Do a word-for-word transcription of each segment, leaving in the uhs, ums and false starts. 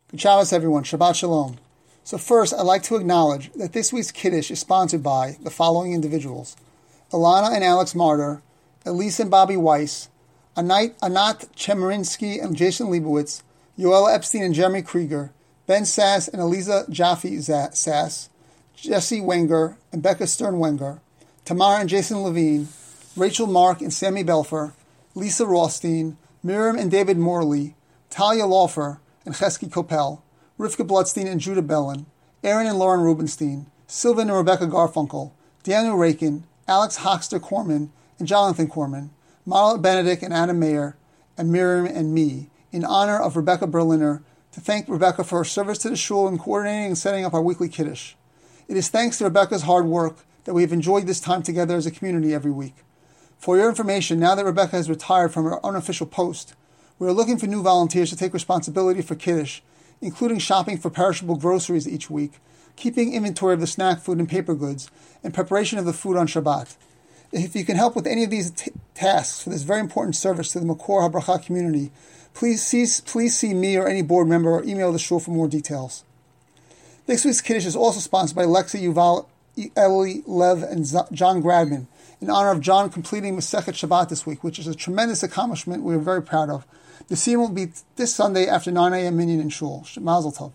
Good Shabbos, everyone. Shabbat Shalom. So first, I'd like to acknowledge that this week's Kiddush is sponsored by the following individuals: Alana and Alex Martyr, Elise and Bobby Weiss, Anat Chemerinsky and Jason Leibowitz, Yoel Epstein and Jeremy Krieger, Ben Sass and Eliza Jaffe Sass, Jesse Wenger and Becca Stern-Wenger, Tamara and Jason Levine, Rachel Mark and Sammy Belfer, Lisa Rothstein, Miriam and David Morley, Talia Laufer and Chesky Kopel, Rivka Bloodstein and Judah Bellin, Aaron and Lauren Rubenstein, Sylvan and Rebecca Garfunkel, Daniel Rakin, Alex Hoxter Corman and Jonathan Corman, Marla Benedict and Adam Mayer, and Miriam and me, in honor of Rebecca Berliner, to thank Rebecca for her service to the shul in coordinating and setting up our weekly Kiddush. It is thanks to Rebecca's hard work that we have enjoyed this time together as a community every week. For your information, now that Rebecca has retired from her unofficial post, we are looking for new volunteers to take responsibility for Kiddush, including shopping for perishable groceries each week, keeping inventory of the snack food and paper goods, and preparation of the food on Shabbat. If you can help with any of these t- tasks for this very important service to the Makor HaBracha community, please see, please see me or any board member or email the shul for more details. This week's Kiddush is also sponsored by Lexi Yuval, Eli Lev, and Z- John Gradman, in honor of John completing Masechet Shabbat this week, which is a tremendous accomplishment we are very proud of. The scene will be this Sunday after nine a.m. Minyan in Shul. Mazel Tov.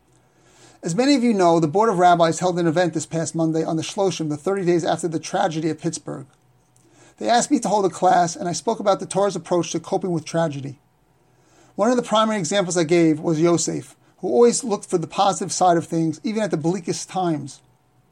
As many of you know, the Board of Rabbis held an event this past Monday on the Shloshim, the thirty days after the tragedy at Pittsburgh. They asked me to hold a class, and I spoke about the Torah's approach to coping with tragedy. One of the primary examples I gave was Yosef, who always looked for the positive side of things, even at the bleakest times.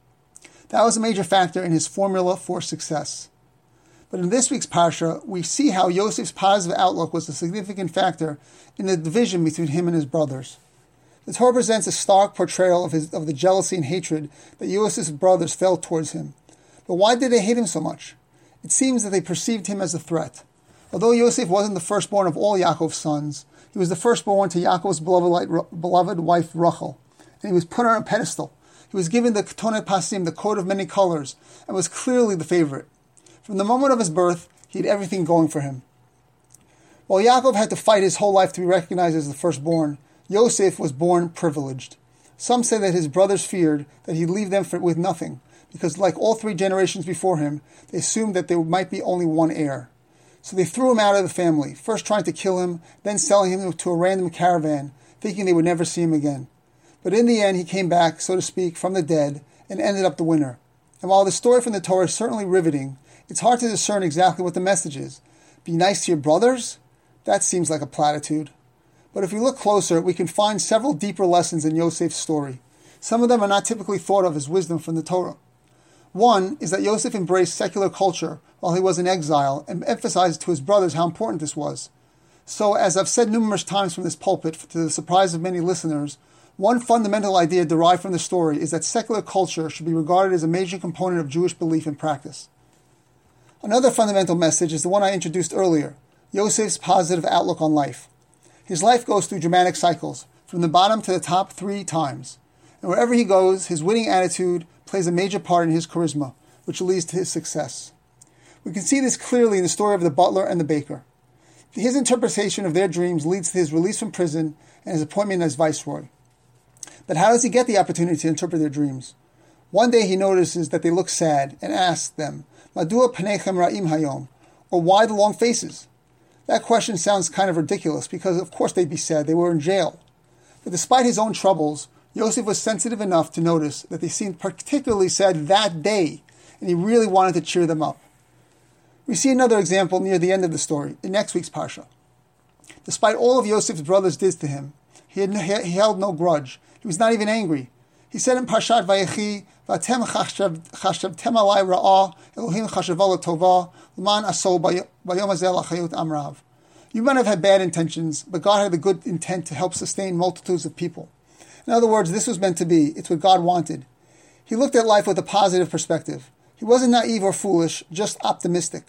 That was a major factor in his formula for success. But in this week's Parsha, we see how Yosef's positive outlook was a significant factor in the division between him and his brothers. The Torah presents a stark portrayal of, his, of the jealousy and hatred that Yosef's brothers felt towards him. But why did they hate him so much? It seems that they perceived him as a threat. Although Yosef wasn't the firstborn of all Yaakov's sons, he was the firstborn to Yaakov's beloved, beloved wife Rachel, and he was put on a pedestal. He was given the Ketonet Pasim, the coat of many colors, and was clearly the favorite. From the moment of his birth, he had everything going for him. While Yaakov had to fight his whole life to be recognized as the firstborn, Yosef was born privileged. Some say that his brothers feared that he'd leave them for, with nothing, because like all three generations before him, they assumed that there might be only one heir. So they threw him out of the family, first trying to kill him, then selling him to a random caravan, thinking they would never see him again. But in the end, he came back, so to speak, from the dead, and ended up the winner. And while the story from the Torah is certainly riveting, it's hard to discern exactly what the message is. Be nice to your brothers? That seems like a platitude. But if we look closer, we can find several deeper lessons in Yosef's story. Some of them are not typically thought of as wisdom from the Torah. One is that Yosef embraced secular culture while he was in exile and emphasized to his brothers how important this was. So, as I've said numerous times from this pulpit, to the surprise of many listeners, one fundamental idea derived from the story is that secular culture should be regarded as a major component of Jewish belief and practice. Another fundamental message is the one I introduced earlier, Yosef's positive outlook on life. His life goes through dramatic cycles, from the bottom to the top three times. And wherever he goes, his winning attitude plays a major part in his charisma, which leads to his success. We can see this clearly in the story of the butler and the baker. His interpretation of their dreams leads to his release from prison and his appointment as viceroy. But how does he get the opportunity to interpret their dreams? One day he notices that they look sad and asks them, Madua Panechem Ra'im Hayom, or why the long faces? That question sounds kind of ridiculous because of course they'd be sad, they were in jail. But despite his own troubles, Yosef was sensitive enough to notice that they seemed particularly sad that day, and he really wanted to cheer them up. We see another example near the end of the story, in next week's Parsha. Despite all of Yosef's brothers did to him, he, had, he held no grudge. He was not even angry. He said in Parshat Vayechi, "Vatem chashavtem alai ra'ah, Elohim chashav tova, l'man asol bayom hazeh lachayot amrav." You might have had bad intentions, but God had the good intent to help sustain multitudes of people. In other words, this was meant to be. It's what God wanted. He looked at life with a positive perspective. He wasn't naive or foolish, just optimistic.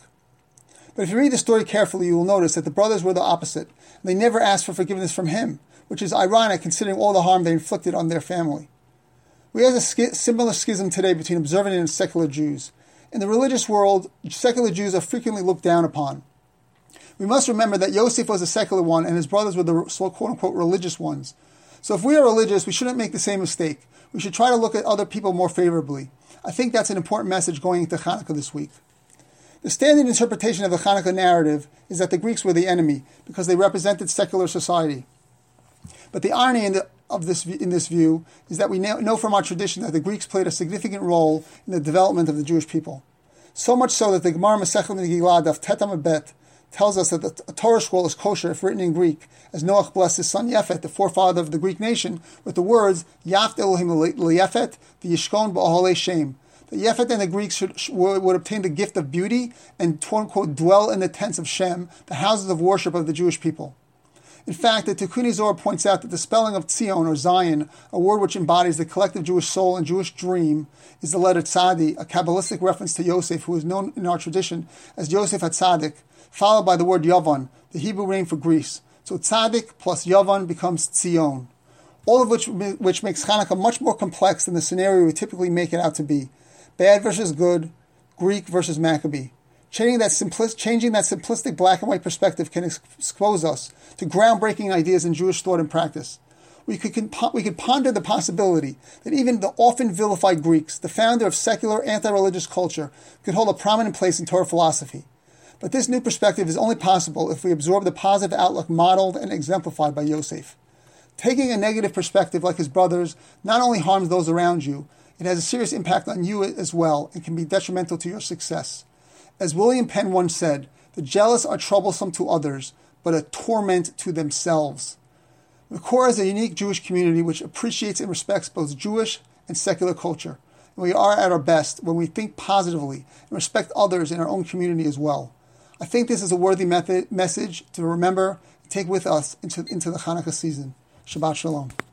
But if you read the story carefully, you will notice that the brothers were the opposite. They never asked for forgiveness from him, which is ironic considering all the harm they inflicted on their family. We have a sch- similar schism today between observant and secular Jews. In the religious world, secular Jews are frequently looked down upon. We must remember that Yosef was a secular one and his brothers were the so quote-unquote religious ones. So if we are religious, we shouldn't make the same mistake. We should try to look at other people more favorably. I think that's an important message going into Hanukkah this week. The standard interpretation of the Hanukkah narrative is that the Greeks were the enemy because they represented secular society. But the irony in, the, of this, in this view is that we know from our tradition that the Greeks played a significant role in the development of the Jewish people. So much so that the Gemara Masechet Megillah Daf Tet Amud Bet tells us that the Torah scroll is kosher if written in Greek, as Noach blessed his son Yefet, the forefather of the Greek nation, with the words Yaft Elohim LeYefet v'Yishkon b'Oholei Shem. That Yefet and the Greeks should, should, would obtain the gift of beauty and, quote unquote, dwell in the tents of Shem, the houses of worship of the Jewish people. In fact, the Tikkun Zohar points out that the spelling of Tzion, or Zion, a word which embodies the collective Jewish soul and Jewish dream, is the letter Tzadi, a Kabbalistic reference to Yosef, who is known in our tradition as Yosef HaTzadik, followed by the word Yavan, the Hebrew name for Greece. So Tzadik plus Yavan becomes Tzion. All of which, which makes Hanukkah much more complex than the scenario we typically make it out to be. Bad versus good, Greek versus Maccabee. Changing that, simpli- changing that simplistic black and white perspective can ex- expose us to groundbreaking ideas in Jewish thought and practice. We could, comp- we could ponder the possibility that even the often vilified Greeks, the founder of secular anti-religious culture, could hold a prominent place in Torah philosophy. But this new perspective is only possible if we absorb the positive outlook modeled and exemplified by Yosef. Taking a negative perspective like his brothers not only harms those around you, it has a serious impact on you as well and can be detrimental to your success. As William Penn once said, the jealous are troublesome to others, but a torment to themselves. Makor is a unique Jewish community which appreciates and respects both Jewish and secular culture. And we are at our best when we think positively and respect others in our own community as well. I think this is a worthy method, message to remember and take with us into, into the Hanukkah season. Shabbat Shalom.